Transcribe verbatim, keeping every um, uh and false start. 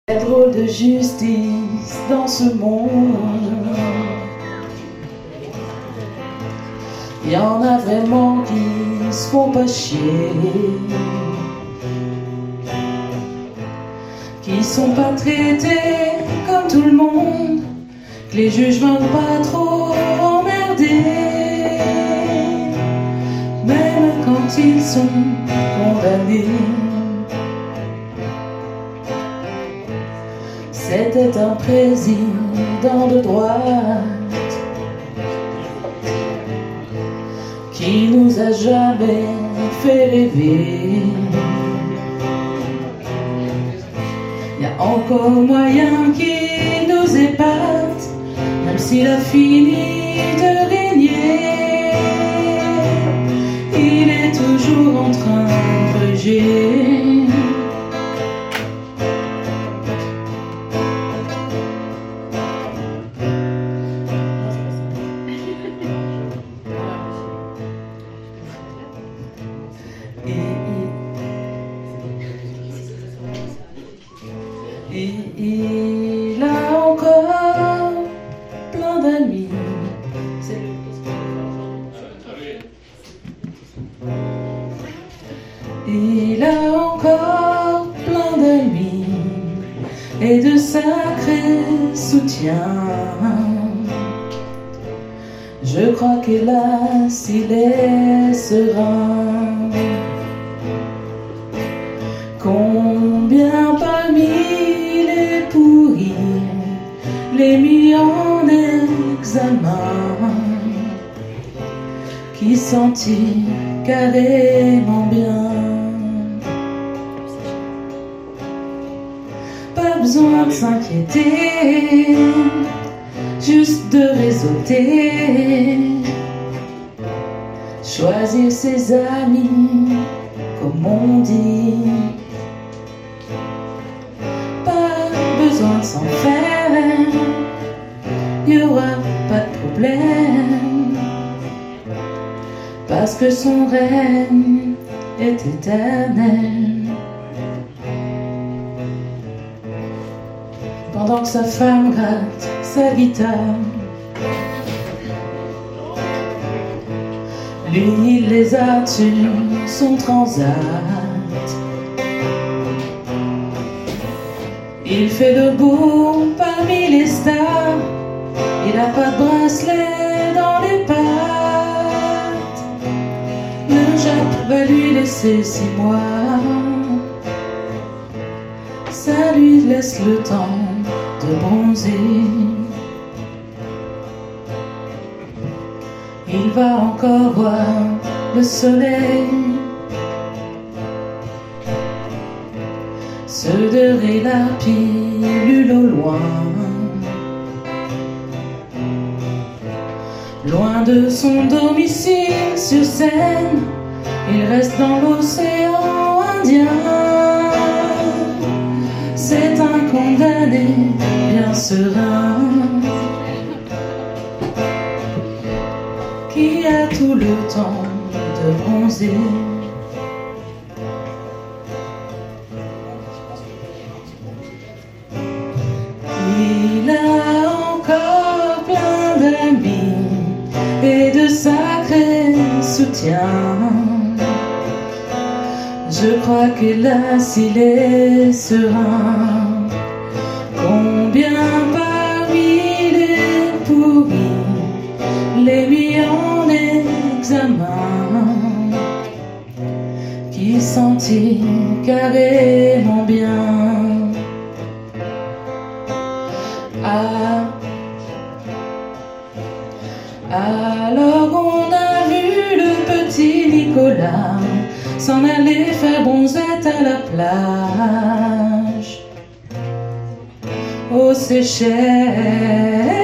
Il y a drôle de justice dans ce monde. Il y en a vraiment qui se font pas chier, qui sont pas traités comme tout le monde, que les juges veulent pas trop emmerder, même quand ils sont condamnés. C'était un président de droite qui nous a jamais fait rêver. Il y a encore moyen qu'il nous épate, même s'il a fini de régner. Il est toujours en train de gruger. Et il a encore plein d'amis. Il a encore plein d'amis et de sacrés soutiens. Je crois qu'hélas il est serein. Combien parmi les pourris, les mis en examen, qui sentit carrément bien. Pas besoin de s'inquiéter, juste de réseauter, choisir ses amis comme on dit. Besoin de s'en faire, il n'y aura pas de problème, parce que son règne est éternel. Pendant que sa femme gratte sa guitare, lui il les a sur son transat. Il fait debout parmi les stars, il n'a pas de bracelet dans les pattes. Le Jacques va lui laisser six mois, ça lui laisse le temps de bronzer. Il va encore voir le soleil se dorer la pilule au loin, loin de son domicile sur Seine, il reste dans l'océan Indien. C'est un condamné bien serein qui a tout le temps de bronzer. Il a encore plein d'amis et de sacrés soutiens. Je crois qu'hélas il est serein. Combien parmi les pourris, les mis en examen, qui sentit carrément bien. Ah, alors on a vu le petit Nicolas s'en aller faire bronzette à la plage aux Seychelles.